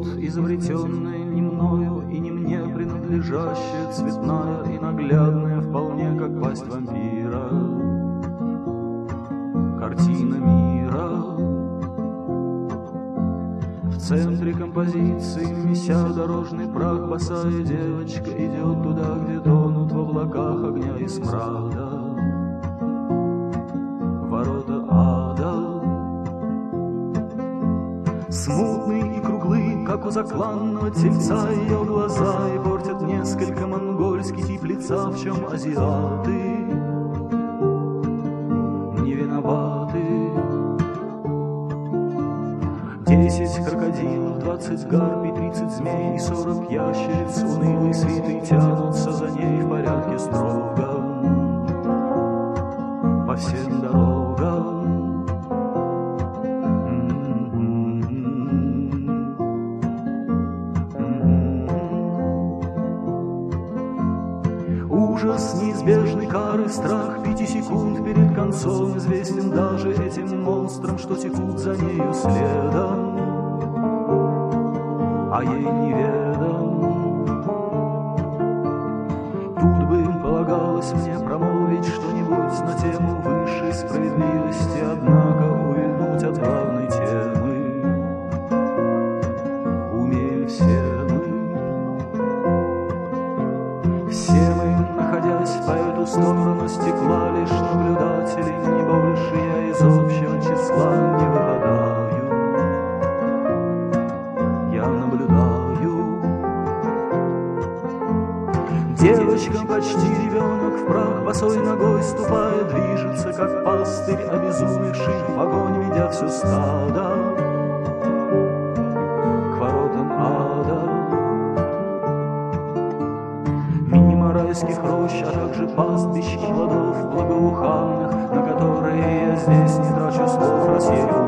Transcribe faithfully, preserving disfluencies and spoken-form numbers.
вот изобретенная не мною и не мне принадлежащая, цветная и наглядная, вполне как пасть вампира, картина мира. В центре композиции, меся дорожный прах, босая девочка идет туда, где тонут в облаках огня и смрада ворота ада. Смутные и круглые, как у закланного тельца, ее глаза и портят несколько монгольский тип лица, в чем азиаты не виноваты. Десять крокодилов, двадцать гарпий, тридцать змей и сорок ящериц унылой свитой тянутся за ней в порядке строгом по всем дорогам. Ужас неизбежной кары, страх пяти секунд перед концом известен даже этим монстрам, что текут за нею следом, а ей неведом. Тут бы им полагалось мне промолвить что-нибудь на тему высшей справедливости, однако увильнуть от главной темы умеем все мы. Все мы, находясь по эту сторону стекла, лишь наблюдатели, не больше я из общего числа не выпадаю. Я наблюдаю. Девочка, почти ребенок, в прах босой ногой ступая, движется, как пастырь, обезумевший в огонь, ведя все стадо к воротам ада. Райских рощ, а также пастбищ и плодов благоуханных, на которые я здесь не трачу слов, рассею